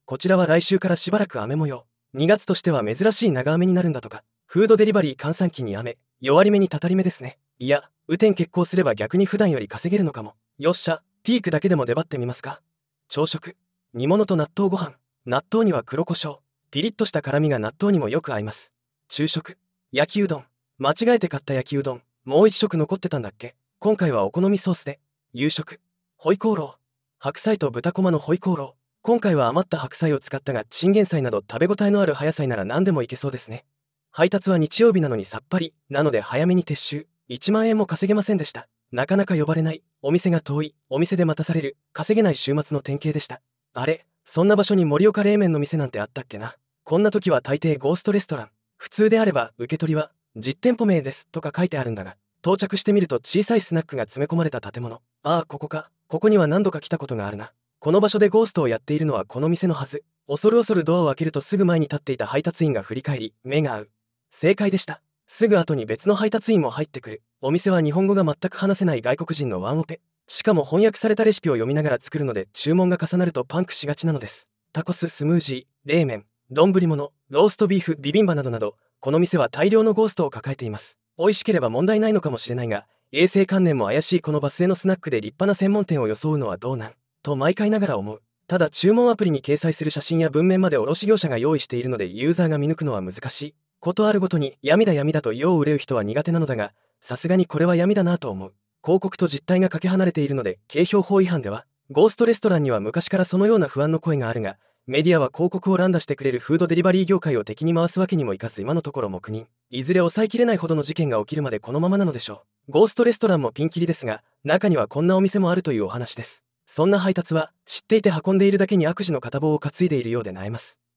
こちらは来週からしばらく雨模様。2月としては珍しい長雨になるんだとか。フードデリバリー閑散期に雨、弱り目にたたり目ですね。いや、雨天決行すれば逆に普段より稼げるのかも。よっしゃ、ピークだけでも出張ってみますか。朝食、煮物と納豆ご飯。納豆には黒胡椒。ピリッとした辛みが納豆にもよく合います。昼食、焼きうどん。間違えて買った焼きうどん、もう一食残ってたんだっけ。今回はお好みソースで。夕食、ホイコーロー。白菜と豚こまのホイコーロー。今回は余った白菜を使ったが、チンゲン菜など食べ応えのある葉野菜なら何でもいけそうですね。配達は日曜日なのにさっぱり、なので早めに撤収。1万円も稼げませんでした。なかなか呼ばれない、お店が遠い、お店で待たされる、稼げない週末の典型でした。あれ、そんな場所に盛岡冷麺の店なんてあったっけな。こんな時は大抵ゴーストレストラン。普通であれば、受け取りは、実店舗名ですとか書いてあるんだが、到着してみると小さいスナックが詰め込まれた建物。ああ、ここか。ここには何度か来たことがあるな。この場所でゴーストをやっているのはこの店のはず。恐る恐るドアを開けるとすぐ前に立っていた配達員が振り返り、目が合う。正解でした。すぐ後に別の配達員も入ってくる。お店は日本語が全く話せない外国人のワンオペ。しかも翻訳されたレシピを読みながら作るので注文が重なるとパンクしがちなのです。タコス、スムージー、冷麺、丼物、ローストビーフ、ビビンバなどなど、この店は大量のゴーストを抱えています。美味しければ問題ないのかもしれないが、衛生観念も怪しいこのバスへのスナックで立派な専門店を装うのはどうなんと毎回ながら思う。ただ注文アプリに掲載する写真や文面まで卸業者が用意しているのでユーザーが見抜くのは難しい。ことあるごとに闇だ闇だと世を憂う人は苦手なのだが、さすがにこれは闇だなと思う。広告と実態がかけ離れているので、景評法違反では。ゴーストレストランには昔からそのような不安の声があるが、メディアは広告を乱打してくれるフードデリバリー業界を敵に回すわけにもいかず今のところ黙認。いずれ抑えきれないほどの事件が起きるまでこのままなのでしょう。ゴーストレストランもピンキリですが、中にはこんなお店もあるというお話です。そんな配達は知っていて運んでいるだけに悪事の片棒を担いでいるようで萎えます。